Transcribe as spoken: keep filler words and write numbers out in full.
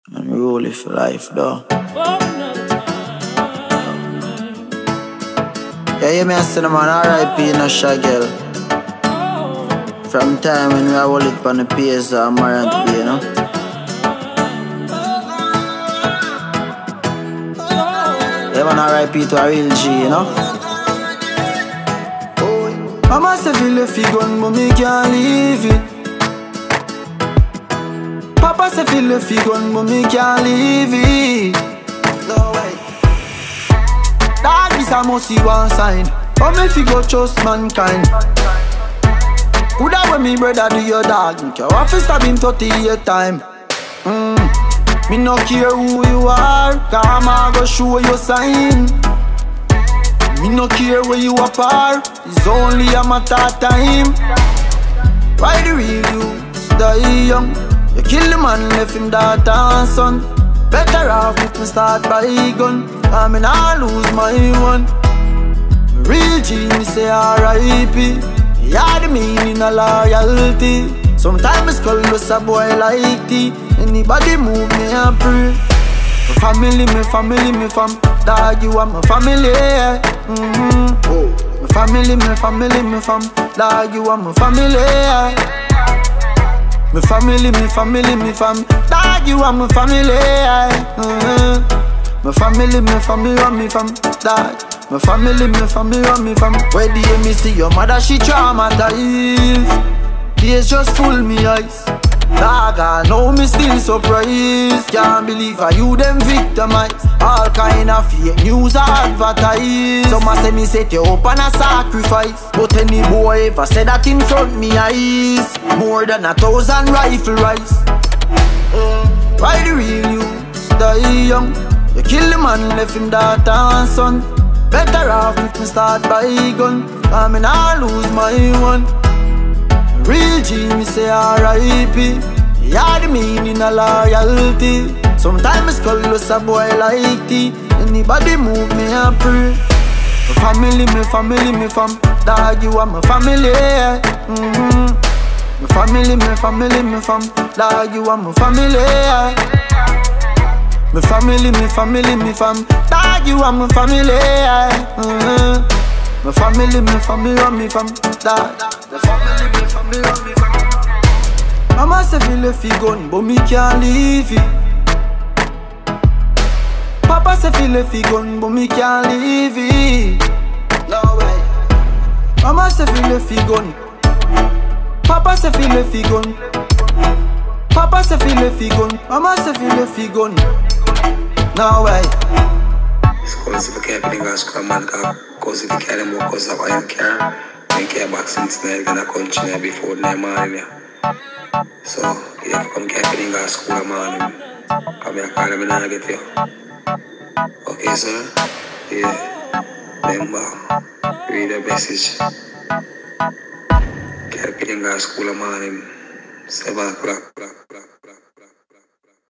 And we roll it for life, though. Yeah, you may say, man, R I P in a Shagel. From time when we roll it on the P S or Marant P, you know. Yeah, man, R I P to a real G, you know. Mama say feel if you gun, but me can't leave it. Papa say feel if you gun, but me can't leave it. No way. Dog is a must see one sign. But me fi go trust mankind. Coulda when me brother do your dog, me care what fi stab him thirty-eight time. Mm. Me no care who you are, karma go show you sign. Me no care where you apart, it's only a matter of time. Why the real youths die young? You kill the man, left him daughter and son. Better off if me start by gun, I mean I lose my one. Real G, me say R I P. Yeah, the meaning of loyalty. Sometimes call us a boy like T. Anybody move me and pray. My family, my family, my fam. Dog, you are my family, yeah. Mm-hmm. Oh. My family, my family, my fam. Dog, you are my family, yeah. My family, my family, my fam. Dog, you are my family, yeah. Mm-hmm. My family, my family, and my fam. Dog, my family, my family, and my fam. Where do you me see your mother? She traumatized. Tears just full me eyes. Dog, I know me still surprised. Can't believe how you them victimized. All kind of fake news advertised. Some a say me set you up on a sacrifice, but any boy ever said that in front me eyes. More than a thousand rifle rice. uh, Why the real youths die young? You kill the man, left him daughter and son. Better off if me start by gun, I mean I lose my one. Real G, me say R I P. Yeah, the meaning of loyalty. Sometimes call us a boy like T. Anybody move me and pray. My family, my family, my fam. Dog, you are my family, yeah. Mm-hmm. My family, my family, my fam. Dog, you are my family, yeah. My family, my family, my fam. Dog, you are my family, yeah. Mm-hmm. My family, my family, and my fam. Dog, the family, my family, and my fam. Mama say feel if you gun, but me can't leave it. Papa say feel if you gun, but me can't leave it. No way. Mama say feel if you gun. Papa say feel if you gun. Papa say feel if you gun. Mama say feel if you gun. No way. Cause if I can't bring a scrum man, cause if you can't more cause of I care. I care back since night gonna continue before the morning. So you have to come carry in a school morning. Come here, call me and get you. Okay, sir? Yeah. Remember, read the message. Carry in a school morning. Seven o'clock, o'clock, o'clock.